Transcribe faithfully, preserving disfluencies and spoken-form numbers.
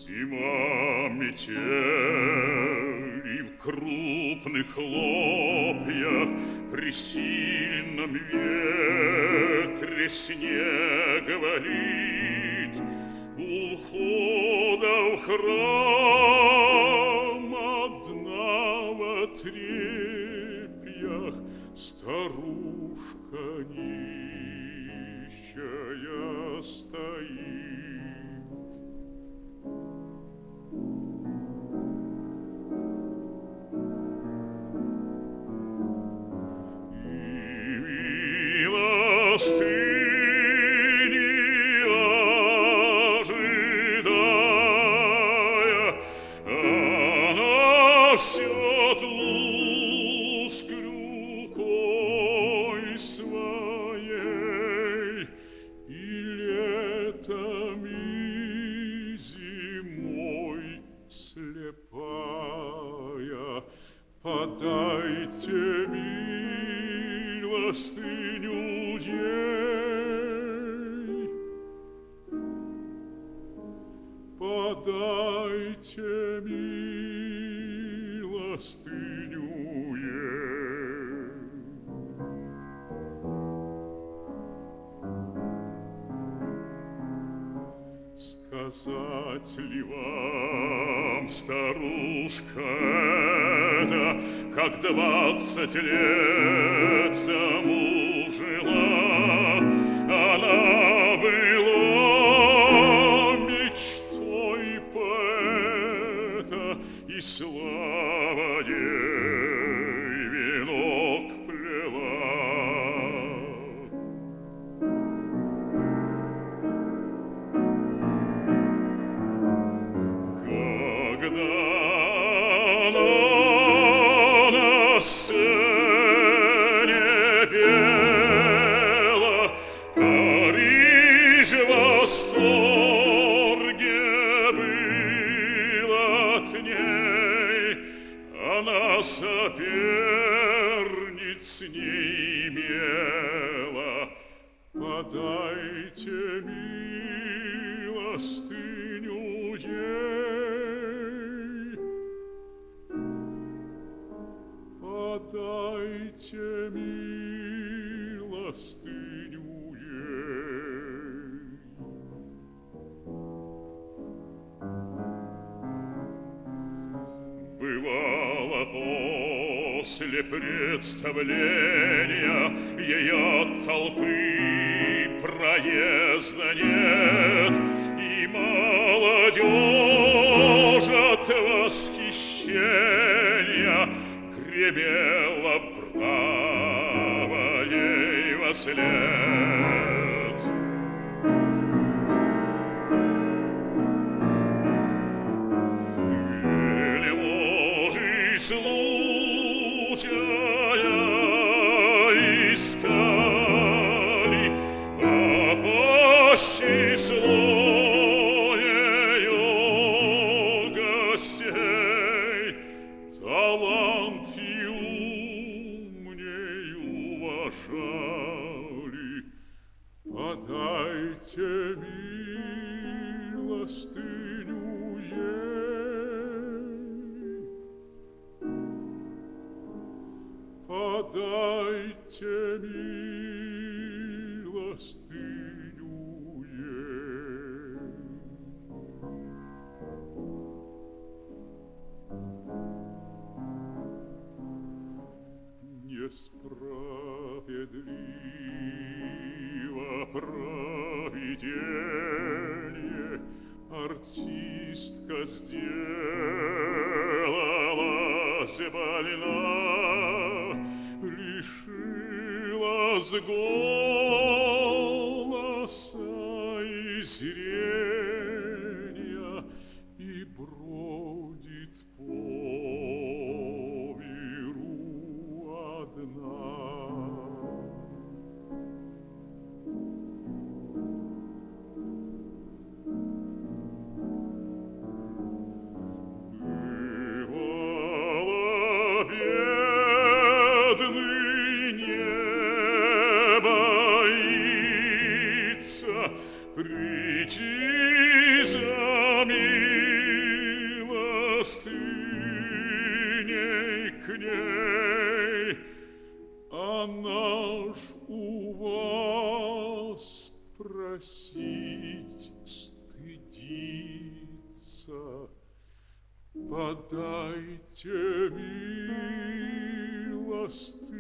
Зима, метель, и в крупных хлопьях при сильном ветре снег валит. У входа в храм одна в отрепьях старушка нищая стоит. Милостыни ожидая, она все тусклю рукой своей, и летом, и зимой слепая. Подайте милостыню дей, подайте милостыню ей. Сказать ли вам, старушка эта, как двадцать лет тому жила, она была мечтой поэта, и слава ей венок плела. Когда она на сцене пела, Париж в восторге был от ней, она соперниц не имела. Подайте милостыню ей, подайте милостыню ей. Бывало, после представления ей от толпы проезда нет, и молодежь от восхищения гремела браво ей вослед. Вельможи случая искали попасть число ее гостей, талант и ум не уважали. Подайте милостыню ей, подайте милостыню ей. Несправедливо провиденье, артистка сделалась больна, лишилась голоса и зрения, и бродит по миру одна. Бывало, бедный не боится прийти за мир. ней, она ж у вас просить стыдится. Подайте милости.